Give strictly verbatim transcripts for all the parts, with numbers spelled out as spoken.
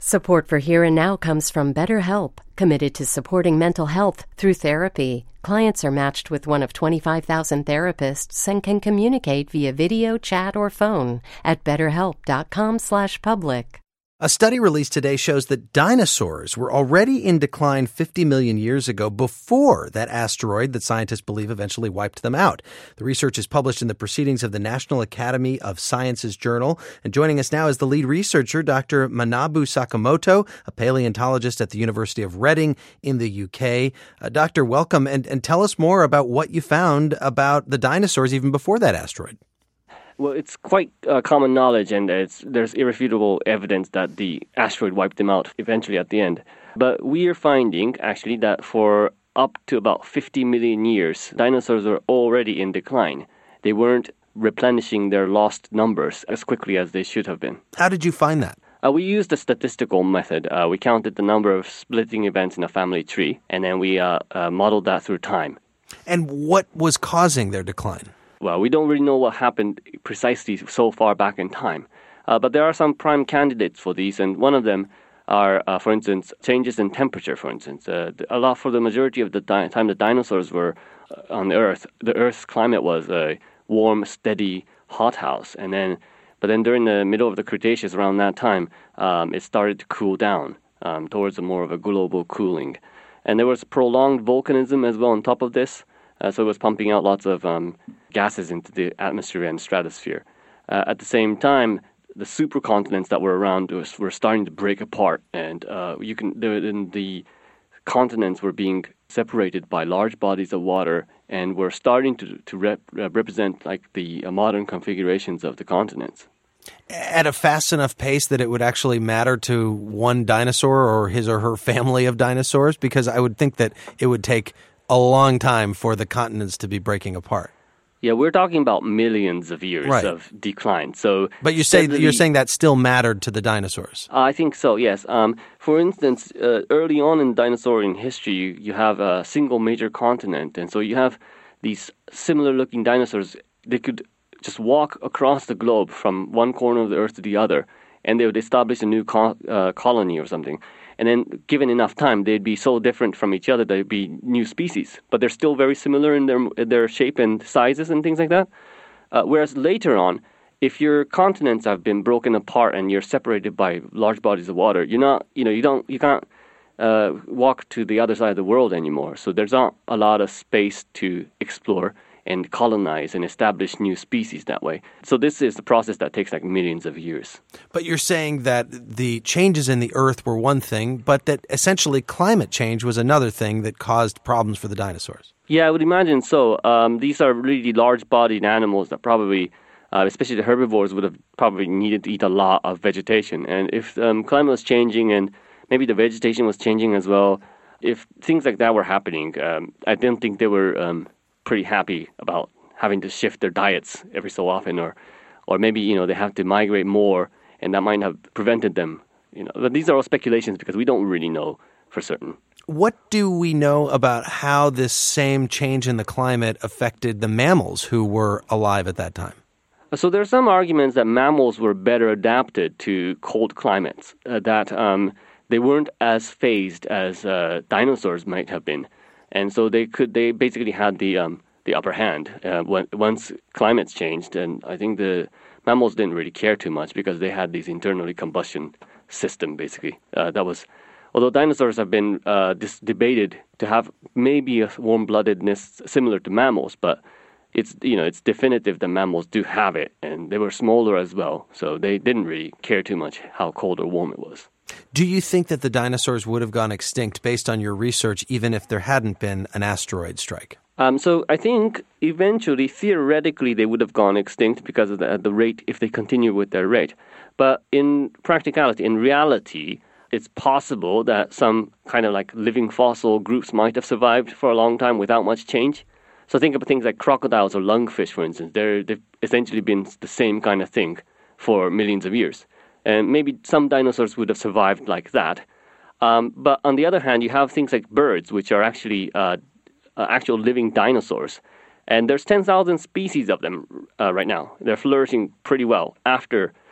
Support for Here and Now comes from BetterHelp, committed to supporting mental health through therapy. Clients are matched with one of twenty-five thousand therapists and can communicate via video, chat, or phone at betterhelp.com slash public. A study released today shows that dinosaurs were already in decline fifty million years ago before that asteroid that scientists believe eventually wiped them out. The research is published in the Proceedings of the National Academy of Sciences Journal. And joining us now is the lead researcher, Doctor Manabu Sakamoto, a paleontologist at the University of Reading in the U K. Uh, doctor, welcome, and, and tell us more about what you found about the dinosaurs even before that asteroid. Well, it's quite uh, common knowledge, and it's, there's irrefutable evidence that the asteroid wiped them out eventually at the end. But we are finding, actually, that for up to about fifty million years, dinosaurs were already in decline. They weren't replenishing their lost numbers as quickly as they should have been. How did you find that? Uh, we used a statistical method. Uh, we counted the number of splitting events in a family tree, and then we uh, uh, modeled that through time. And what was causing their decline? Well, we don't really know what happened precisely so far back in time. Uh, but there are some prime candidates for these, and one of them are, uh, for instance, changes in temperature, for instance. Uh, a lot for the majority of the di- time the dinosaurs were uh, on Earth, the Earth's climate was a warm, steady hothouse. And then, but then during the middle of the Cretaceous, around that time, um, it started to cool down um, towards a more of a global cooling. And there was prolonged volcanism as well on top of this. Uh, so it was pumping out lots of um, gases into the atmosphere and stratosphere. Uh, at the same time, the supercontinents that were around us were starting to break apart, and uh, you can the, the continents were being separated by large bodies of water, and were starting to to rep, uh, represent like the uh, modern configurations of the continents. At a fast enough pace that it would actually matter to one dinosaur or his or her family of dinosaurs, because I would think that it would take a long time for the continents to be breaking apart. Yeah, we're talking about millions of years right. of decline. So, but you say you're saying that still mattered to the dinosaurs. Uh, I think so. Yes. Um, for instance, uh, early on in dinosaur history, you, you have a single major continent, and so you have these similar-looking dinosaurs. They could just walk across the globe from one corner of the Earth to the other, and they would establish a new co- uh, colony or something. And then, given enough time, they'd be so different from each other, they'd be new species. But they're still very similar in their in their shape and sizes and things like that. Uh, whereas later on, if your continents have been broken apart and you're separated by large bodies of water, you're not, you know, you don't, you can't uh, walk to the other side of the world anymore. So there's not a lot of space to explore and colonize and establish new species that way. So this is the process that takes like millions of years. But you're saying that the changes in the Earth were one thing, but that essentially climate change was another thing that caused problems for the dinosaurs. Yeah, I would imagine so. Um, these are really large-bodied animals that probably, uh, especially the herbivores, would have probably needed to eat a lot of vegetation. And if um, climate was changing and maybe the vegetation was changing as well, if things like that were happening, um, I don't think they were Um, pretty happy about having to shift their diets every so often, or or maybe, you know, they have to migrate more, and that might have prevented them, you know. But these are all speculations because we don't really know for certain. What do we know about how this same change in the climate affected the mammals who were alive at that time? So there are some arguments that mammals were better adapted to cold climates, uh, that um, they weren't as phased as uh, dinosaurs might have been. And so they could, they basically had the um, the upper hand uh, when, once climates changed. And I think the mammals didn't really care too much because they had this internally combustion system, basically. Uh, that was, although dinosaurs have been uh, dis- debated to have maybe a warm-bloodedness similar to mammals, but it's, you know, it's definitive that mammals do have it, and they were smaller as well. So they didn't really care too much how cold or warm it was. Do you think that the dinosaurs would have gone extinct based on your research, even if there hadn't been an asteroid strike? Um, so I think eventually, theoretically, they would have gone extinct because of the, at the rate, if they continue with their rate. But in practicality, in reality, it's possible that some kind of like living fossil groups might have survived for a long time without much change. So think about things like crocodiles or lungfish, for instance. They're, they've essentially been the same kind of thing for millions of years. And maybe some dinosaurs would have survived like that. Um, but on the other hand, you have things like birds, which are actually uh, uh, actual living dinosaurs. And there's ten thousand species of them uh, right now. They're flourishing pretty well after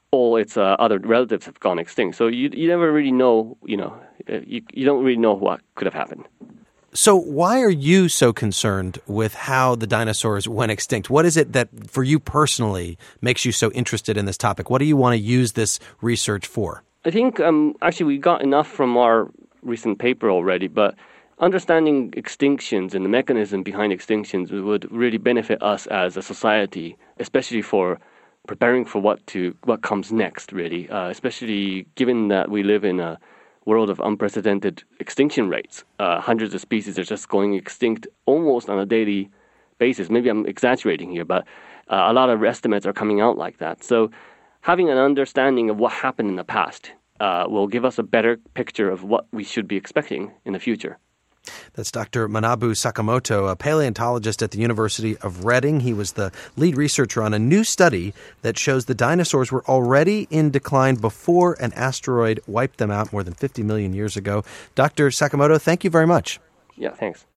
all its uh, other relatives have gone extinct. So you you never really know, you know, you, you don't really know what could have happened. So why are you so concerned with how the dinosaurs went extinct? What is it that, for you personally, makes you so interested in this topic? What do you want to use this research for? I think um, actually we got enough from our recent paper already, but understanding extinctions and the mechanism behind extinctions would really benefit us as a society, especially for preparing for what to what comes next, really, uh, especially given that we live in a world of unprecedented extinction rates. Uh, hundreds of species are just going extinct almost on a daily basis. Maybe I'm exaggerating here, but uh, a lot of estimates are coming out like that. So having an understanding of what happened in the past uh, will give us a better picture of what we should be expecting in the future. That's Doctor Manabu Sakamoto, a paleontologist at the University of Reading. He was the lead researcher on a new study that shows the dinosaurs were already in decline before an asteroid wiped them out more than fifty million years ago. Doctor Sakamoto, thank you very much. Yeah, thanks.